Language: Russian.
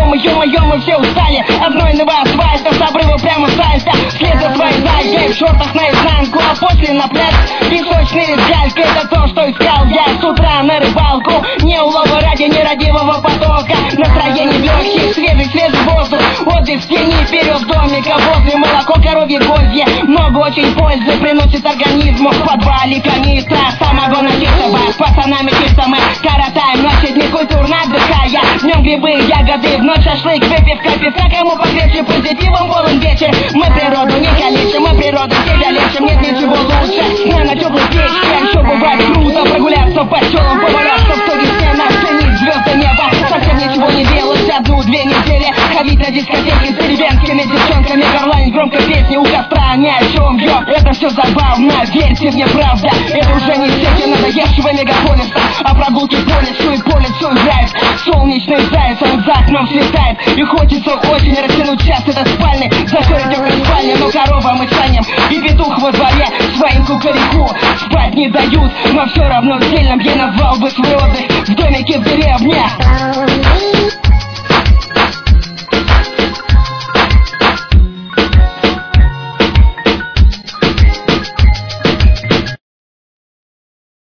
ё-моё, мы все устали от знойного асфальта, с обрыва прямо сальто. Вслед за своей зайкой в шортах наизнанку, а после на пляж песочный галька. Это то, что искал я с утра на рыбалку. Не улова ради нерадивого потока. Настроение в легких, свежий воздух. Отдых в тени, вперед домика возле молоко, коровье гвозди. Много очень пользы приносит организму. В подвале канистра, самогона чистого. С пацанами чисто мы коротаем наши дни, культурно отдыхая. Днем грибы, ягоды, в ночь шашлык, выпивка, песка. Кому покрепче, позитивом полон вечер. Мы природу не калечим, мы природу себя лечим. Нет ничего лучше, на теплой печке. Еще бывает круто прогуляться по селам, поваляться в тоге стена, оценить звезды неба. Совсем ничего не делать, 1-2 недели ходить на дискотеки с деревенскими девчонками, горланить громко песни у костра, ни о чем, ё. Это все забавно, верьте мне, правда. Это уже не сети надоевшего мегаполиса, а прогулки по лесу, и по лицу играет солнечный заяц, он за окном светает. И хочется очень растянуть час этот спальный, закрыть окна спальни, но корова мы станем. И петух во дворе своим кукареку спать не дают, но все равно сильным я назвал бы свой отдых в домике в деревне.